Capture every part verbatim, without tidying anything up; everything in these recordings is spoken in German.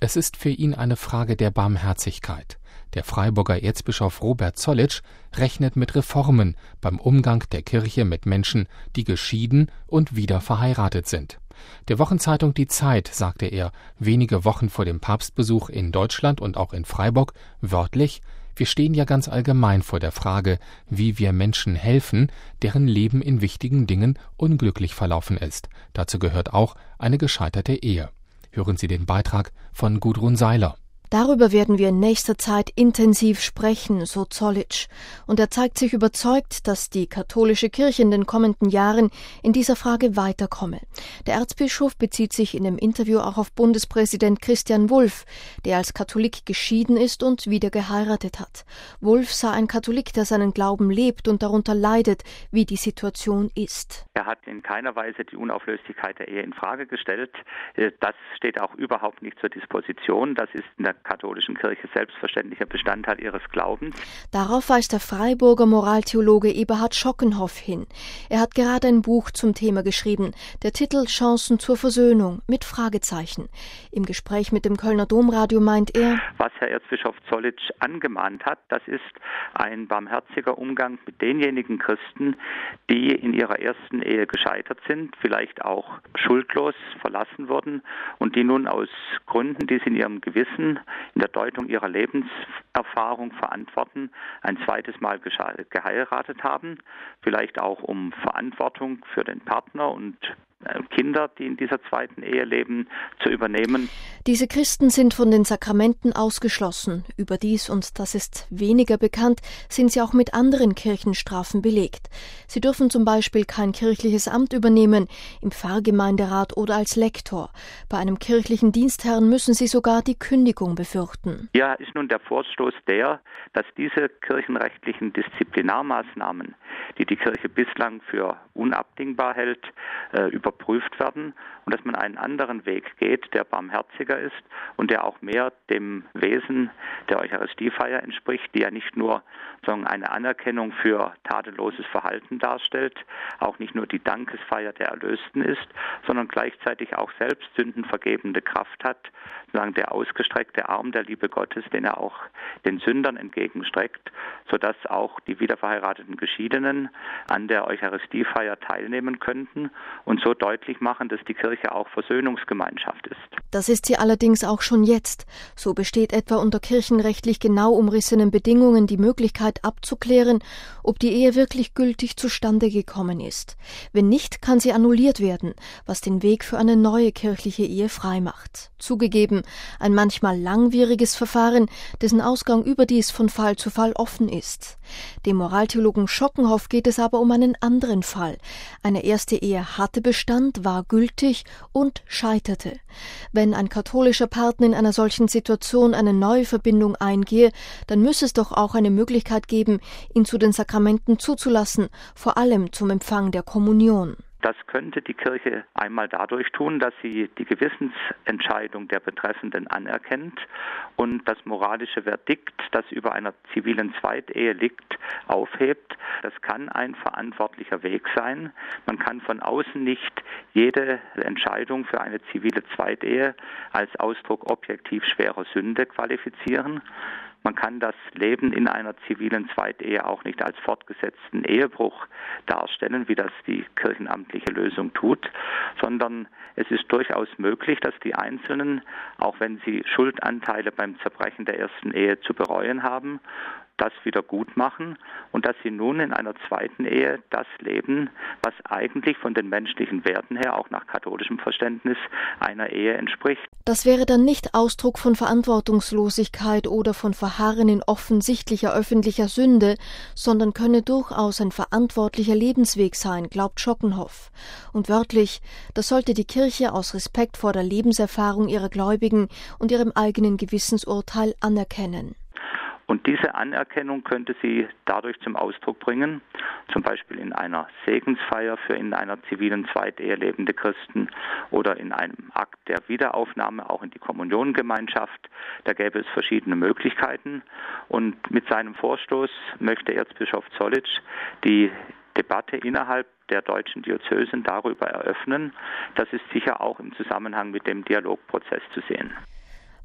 Es ist für ihn eine Frage der Barmherzigkeit. Der Freiburger Erzbischof Robert Zollitsch rechnet mit Reformen beim Umgang der Kirche mit Menschen, die geschieden und wieder verheiratet sind. Der Wochenzeitung Die Zeit sagte er wenige Wochen vor dem Papstbesuch in Deutschland und auch in Freiburg wörtlich: Wir stehen ja ganz allgemein vor der Frage, wie wir Menschen helfen, deren Leben in wichtigen Dingen unglücklich verlaufen ist. Dazu gehört auch eine gescheiterte Ehe. Hören Sie den Beitrag von Gudrun Seiler. Darüber werden wir in nächster Zeit intensiv sprechen, so Zollitsch. Und er zeigt sich überzeugt, dass die katholische Kirche in den kommenden Jahren in dieser Frage weiterkomme. Der Erzbischof bezieht sich in dem Interview auch auf Bundespräsident Christian Wulff, der als Katholik geschieden ist und wieder geheiratet hat. Wulff sei ein Katholik, der seinen Glauben lebt und darunter leidet, wie die Situation ist. Er hat in keiner Weise die Unauflöslichkeit der Ehe in Frage gestellt. Das steht auch überhaupt nicht zur Disposition. Das ist in der katholischen Kirche selbstverständlicher Bestandteil ihres Glaubens. Darauf weist der Freiburger Moraltheologe Eberhard Schockenhoff hin. Er hat gerade ein Buch zum Thema geschrieben, der Titel Chancen zur Versöhnung mit Fragezeichen. Im Gespräch mit dem Kölner Domradio meint er: Was Herr Erzbischof Zollitsch angemahnt hat, das ist ein barmherziger Umgang mit denjenigen Christen, die in ihrer ersten Ehe gescheitert sind, vielleicht auch schuldlos verlassen wurden und die nun aus Gründen, die sie in ihrem Gewissen, in der Deutung ihrer Lebenserfahrung verantworten, ein zweites Mal geheiratet haben, vielleicht auch um Verantwortung für den Partner und Kinder, die in dieser zweiten Ehe leben, zu übernehmen. Diese Christen sind von den Sakramenten ausgeschlossen. Überdies, und das ist weniger bekannt, sind sie auch mit anderen Kirchenstrafen belegt. Sie dürfen zum Beispiel kein kirchliches Amt übernehmen, im Pfarrgemeinderat oder als Lektor. Bei einem kirchlichen Dienstherrn müssen sie sogar die Kündigung befürchten. Ja, ist nun der Vorstoß der, dass diese kirchenrechtlichen Disziplinarmaßnahmen, die die Kirche bislang für unabdingbar hält, äh, überprüft werden und dass man einen anderen Weg geht, der barmherziger ist und der auch mehr dem Wesen der Eucharistiefeier entspricht, die ja nicht nur sondern eine Anerkennung für tadelloses Verhalten darstellt, auch nicht nur die Dankesfeier der Erlösten ist, sondern gleichzeitig auch selbst sündenvergebende Kraft hat, sozusagen der ausgestreckte Arm der Liebe Gottes, den er auch den Sündern entgegenstreckt, sodass auch die wiederverheirateten Geschiedenen an der Eucharistiefeier teilnehmen könnten und so deutlich machen, dass die Kirche auch Versöhnungsgemeinschaft ist. Das ist sie allerdings auch schon jetzt. So besteht etwa unter kirchenrechtlich genau umrissenen Bedingungen die Möglichkeit abzuklären, ob die Ehe wirklich gültig zustande gekommen ist. Wenn nicht, kann sie annulliert werden, was den Weg für eine neue kirchliche Ehe freimacht. Zugegeben, ein manchmal langwieriges Verfahren, dessen Ausgang überdies von Fall zu Fall offen ist. Dem Moraltheologen Schockenhoff geht es aber um einen anderen Fall. Eine erste Ehe hatte Bestand, war gültig und scheiterte. Wenn ein katholischer Partner in einer solchen Situation eine neue Verbindung eingehe, dann müsse es doch auch eine Möglichkeit geben, ihn zu den Sakramenten zuzulassen, vor allem zum Empfang der Kommunion. Das könnte die Kirche einmal dadurch tun, dass sie die Gewissensentscheidung der Betreffenden anerkennt und das moralische Verdikt, das über einer zivilen Zweitehe liegt, aufhebt. Das kann ein verantwortlicher Weg sein. Man kann von außen nicht jede Entscheidung für eine zivile Zweitehe als Ausdruck objektiv schwerer Sünde qualifizieren. Man kann das Leben in einer zivilen Zweitehe auch nicht als fortgesetzten Ehebruch darstellen, wie das die kirchenamtliche Lösung tut, sondern es ist durchaus möglich, dass die Einzelnen, auch wenn sie Schuldanteile beim Zerbrechen der ersten Ehe zu bereuen haben, das wieder gut machen und dass sie nun in einer zweiten Ehe das leben, was eigentlich von den menschlichen Werten her, auch nach katholischem Verständnis, einer Ehe entspricht. Das wäre dann nicht Ausdruck von Verantwortungslosigkeit oder von Verharren in offensichtlicher öffentlicher Sünde, sondern könne durchaus ein verantwortlicher Lebensweg sein, glaubt Schockenhoff. Und wörtlich, das sollte die Kirche aus Respekt vor der Lebenserfahrung ihrer Gläubigen und ihrem eigenen Gewissensurteil anerkennen. Und diese Anerkennung könnte sie dadurch zum Ausdruck bringen, zum Beispiel in einer Segensfeier für in einer zivilen Zweitehe lebende Christen oder in einem Akt der Wiederaufnahme auch in die Kommuniongemeinschaft. Da gäbe es verschiedene Möglichkeiten. Und mit seinem Vorstoß möchte Erzbischof Zollitsch die Debatte innerhalb der deutschen Diözesen darüber eröffnen. Das ist sicher auch im Zusammenhang mit dem Dialogprozess zu sehen.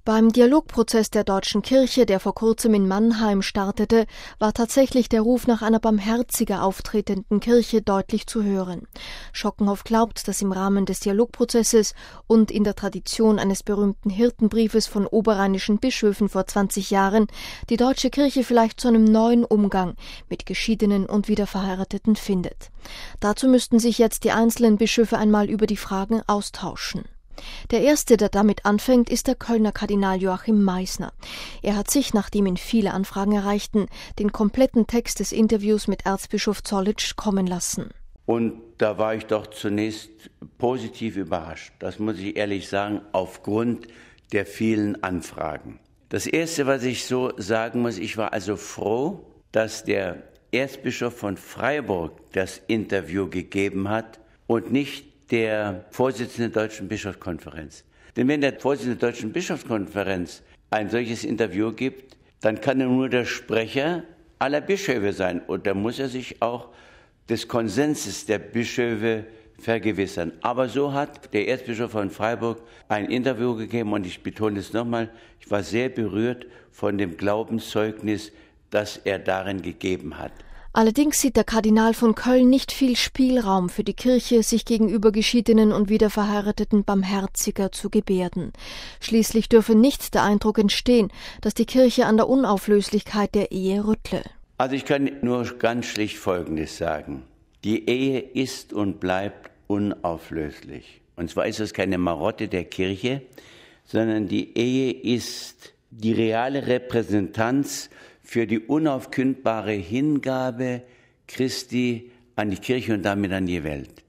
Beim Dialogprozess der Deutschen Kirche, der vor kurzem in Mannheim startete, war tatsächlich der Ruf nach einer barmherziger auftretenden Kirche deutlich zu hören. Schockenhoff glaubt, dass im Rahmen des Dialogprozesses und in der Tradition eines berühmten Hirtenbriefes von oberrheinischen Bischöfen vor zwanzig Jahren die deutsche Kirche vielleicht zu einem neuen Umgang mit Geschiedenen und Wiederverheirateten findet. Dazu müssten sich jetzt die einzelnen Bischöfe einmal über die Fragen austauschen. Der erste, der damit anfängt, ist der Kölner Kardinal Joachim Meissner. Er hat sich, nachdem ihn viele Anfragen erreichten, den kompletten Text des Interviews mit Erzbischof Zollitsch kommen lassen. Und da war ich doch zunächst positiv überrascht, das muss ich ehrlich sagen, aufgrund der vielen Anfragen. Das Erste, was ich so sagen muss, ich war also froh, dass der Erzbischof von Freiburg das Interview gegeben hat und nicht der Vorsitzende der Deutschen Bischofskonferenz. Denn wenn der Vorsitzende der Deutschen Bischofskonferenz ein solches Interview gibt, dann kann er nur der Sprecher aller Bischöfe sein. Und da muss er sich auch des Konsenses der Bischöfe vergewissern. Aber so hat der Erzbischof von Freiburg ein Interview gegeben und ich betone es nochmal, ich war sehr berührt von dem Glaubenszeugnis, das er darin gegeben hat. Allerdings sieht der Kardinal von Köln nicht viel Spielraum für die Kirche, sich gegenüber Geschiedenen und Wiederverheirateten barmherziger zu gebärden. Schließlich dürfe nicht der Eindruck entstehen, dass die Kirche an der Unauflöslichkeit der Ehe rüttle. Also ich kann nur ganz schlicht Folgendes sagen. Die Ehe ist und bleibt unauflöslich. Und zwar ist es keine Marotte der Kirche, sondern die Ehe ist die reale Repräsentanz für die unaufkündbare Hingabe Christi an die Kirche und damit an die Welt.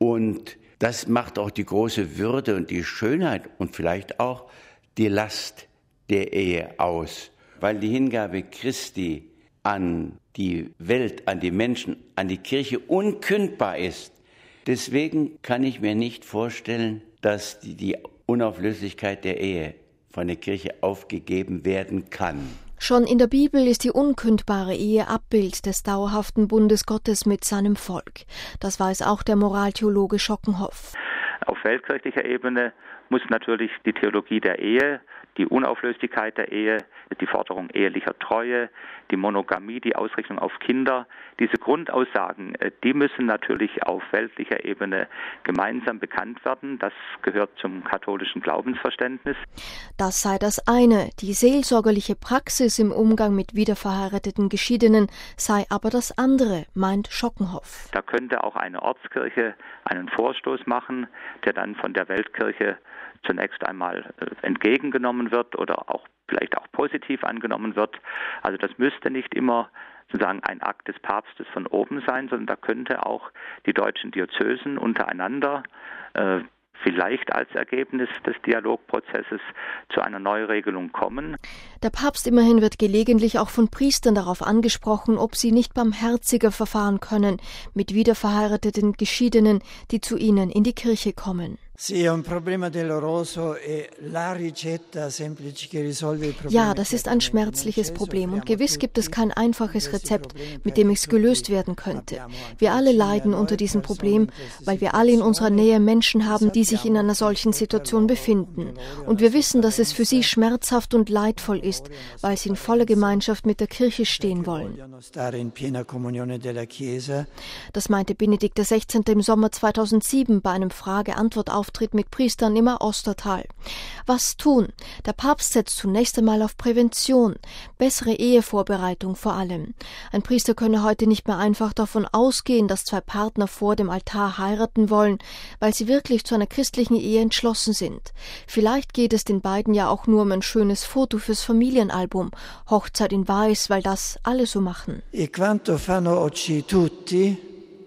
Und das macht auch die große Würde und die Schönheit und vielleicht auch die Last der Ehe aus, weil die Hingabe Christi an die Welt, an die Menschen, an die Kirche unkündbar ist. Deswegen kann ich mir nicht vorstellen, dass die, die Unauflöslichkeit der Ehe von der Kirche aufgegeben werden kann. Schon in der Bibel ist die unkündbare Ehe Abbild des dauerhaften Bundes Gottes mit seinem Volk. Das weiß auch der Moraltheologe Schockenhoff. Auf weltkirchlicher Ebene muss natürlich die Theologie der Ehe, die Unauflöslichkeit der Ehe, die Forderung ehelicher Treue, die Monogamie, die Ausrichtung auf Kinder, diese Grundaussagen, die müssen natürlich auf weltlicher Ebene gemeinsam bekannt werden. Das gehört zum katholischen Glaubensverständnis. Das sei das eine. Die seelsorgerliche Praxis im Umgang mit wiederverheirateten Geschiedenen sei aber das andere, meint Schockenhoff. Da könnte auch eine Ortskirche einen Vorstoß machen, der dann von der Weltkirche zunächst einmal entgegengenommen wird oder auch vielleicht auch positiv angenommen wird. Also das müsste nicht immer sozusagen ein Akt des Papstes von oben sein, sondern da könnte auch die deutschen Diözesen untereinander äh, vielleicht als Ergebnis des Dialogprozesses zu einer Neuregelung kommen. Der Papst immerhin wird gelegentlich auch von Priestern darauf angesprochen, ob sie nicht barmherziger verfahren können mit wiederverheirateten Geschiedenen, die zu ihnen in die Kirche kommen. Ja, das ist ein schmerzliches Problem und gewiss gibt es kein einfaches Rezept, mit dem es gelöst werden könnte. Wir alle leiden unter diesem Problem, weil wir alle in unserer Nähe Menschen haben, die sich in einer solchen Situation befinden. Und wir wissen, dass es für sie schmerzhaft und leidvoll ist, weil sie in voller Gemeinschaft mit der Kirche stehen wollen. Das meinte Benedikt der Sechzehnte im Sommer zweitausendsieben bei einem Frage-Antwort-Auftritt mit Priestern im Ostertal. Was tun? Der Papst setzt zunächst einmal auf Prävention, bessere Ehevorbereitung vor allem. Ein Priester könne heute nicht mehr einfach davon ausgehen, dass zwei Partner vor dem Altar heiraten wollen, weil sie wirklich zu einer christlichen Ehe entschlossen sind. Vielleicht geht es den beiden ja auch nur um ein schönes Foto fürs Familienalbum, Hochzeit in Weiß, weil das alle so machen. E quanto fanno oggi tutti?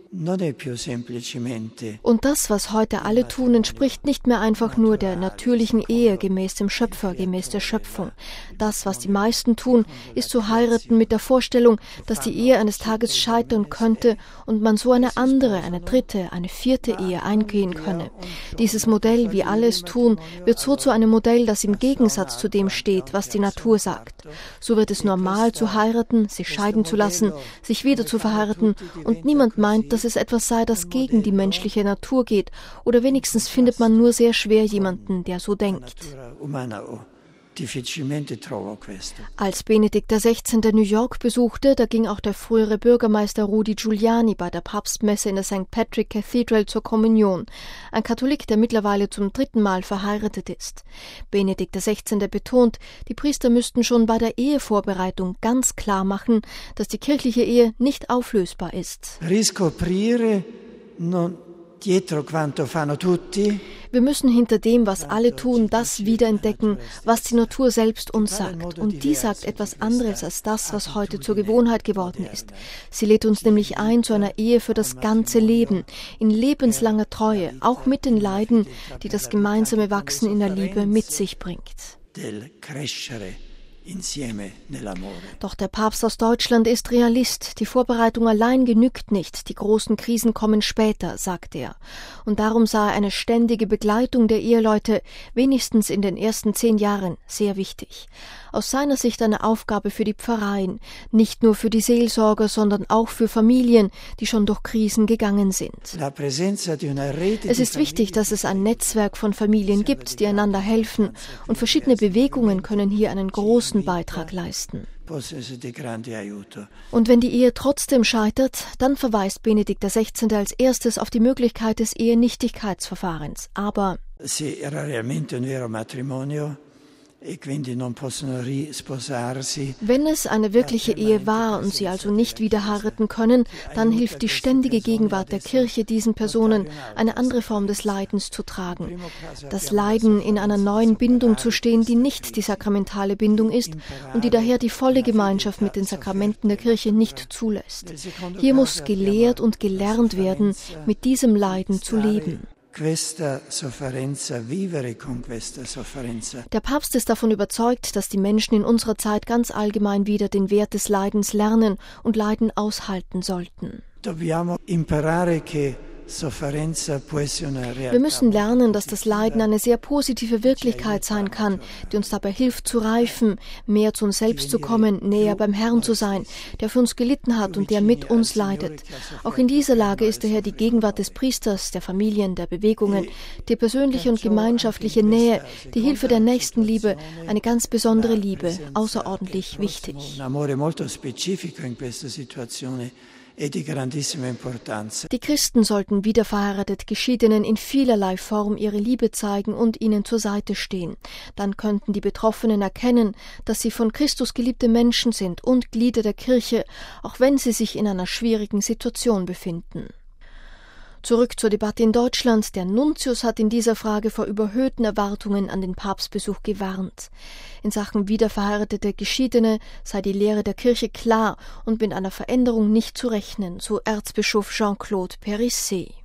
Und das, was heute alle tun, entspricht nicht mehr einfach nur der natürlichen Ehe gemäß dem Schöpfer, gemäß der Schöpfung. Das, was die meisten tun, ist zu heiraten mit der Vorstellung, dass die Ehe eines Tages scheitern könnte und man so eine andere, eine dritte, eine vierte Ehe eingehen könne. Dieses Modell, wie alle es tun, wird so zu einem Modell, das im Gegensatz zu dem steht, was die Natur sagt. So wird es normal zu heiraten, sich scheiden zu lassen, sich wieder zu verheiraten und niemand meint, dass es etwas sei, das gegen die menschliche Natur geht, oder wenigstens findet man nur sehr schwer jemanden, der so denkt. difficilmente trovo questo. Als Benedikt der Sechzehnte New York besuchte, da ging auch der frühere Bürgermeister Rudy Giuliani bei der Papstmesse in der Sankt Patrick Cathedral zur Kommunion. Ein Katholik, der mittlerweile zum dritten Mal verheiratet ist. Benedikt der Sechzehnte betont, die Priester müssten schon bei der Ehevorbereitung ganz klar machen, dass die kirchliche Ehe nicht auflösbar ist. Riscoprire non dietro quanto fanno tutti. Wir müssen hinter dem, was alle tun, das wiederentdecken, was die Natur selbst uns sagt. Und die sagt etwas anderes als das, was heute zur Gewohnheit geworden ist. Sie lädt uns nämlich ein zu einer Ehe für das ganze Leben, in lebenslanger Treue, auch mit den Leiden, die das gemeinsame Wachsen in der Liebe mit sich bringt. Doch der Papst aus Deutschland ist Realist. Die Vorbereitung allein genügt nicht. Die großen Krisen kommen später, sagt er. Und darum sah er eine ständige Begleitung der Eheleute, wenigstens in den ersten zehn Jahren, sehr wichtig. Aus seiner Sicht eine Aufgabe für die Pfarreien, nicht nur für die Seelsorger, sondern auch für Familien, die schon durch Krisen gegangen sind. Es ist wichtig, dass es ein Netzwerk von Familien gibt, die einander helfen, und verschiedene Bewegungen können hier einen großen Beitrag leisten. Und wenn die Ehe trotzdem scheitert, dann verweist Benedikt der Sechzehnte als erstes auf die Möglichkeit des Ehenichtigkeitsverfahrens. Aber wenn es eine wirkliche Ehe war und sie also nicht wieder heiraten können, dann hilft die ständige Gegenwart der Kirche diesen Personen, eine andere Form des Leidens zu tragen. Das Leiden, in einer neuen Bindung zu stehen, die nicht die sakramentale Bindung ist und die daher die volle Gemeinschaft mit den Sakramenten der Kirche nicht zulässt. Hier muss gelehrt und gelernt werden, mit diesem Leiden zu leben. Der Papst ist davon überzeugt, dass die Menschen in unserer Zeit ganz allgemein wieder den Wert des Leidens lernen und Leiden aushalten sollten. Wir müssen lernen, dass das Leiden eine sehr positive Wirklichkeit sein kann, die uns dabei hilft zu reifen, mehr zu uns selbst zu kommen, näher beim Herrn zu sein, der für uns gelitten hat und der mit uns leidet. Auch in dieser Lage ist daher die Gegenwart des Priesters, der Familien, der Bewegungen, die persönliche und gemeinschaftliche Nähe, die Hilfe der Nächstenliebe, eine ganz besondere Liebe, außerordentlich wichtig. Die Christen sollten wiederverheiratet Geschiedenen in vielerlei Form ihre Liebe zeigen und ihnen zur Seite stehen. Dann könnten die Betroffenen erkennen, dass sie von Christus geliebte Menschen sind und Glieder der Kirche, auch wenn sie sich in einer schwierigen Situation befinden. Zurück zur Debatte in Deutschland. Der Nuntius hat in dieser Frage vor überhöhten Erwartungen an den Papstbesuch gewarnt. In Sachen wiederverheiratete Geschiedene sei die Lehre der Kirche klar und mit einer Veränderung nicht zu rechnen, so Erzbischof Jean-Claude Périssé.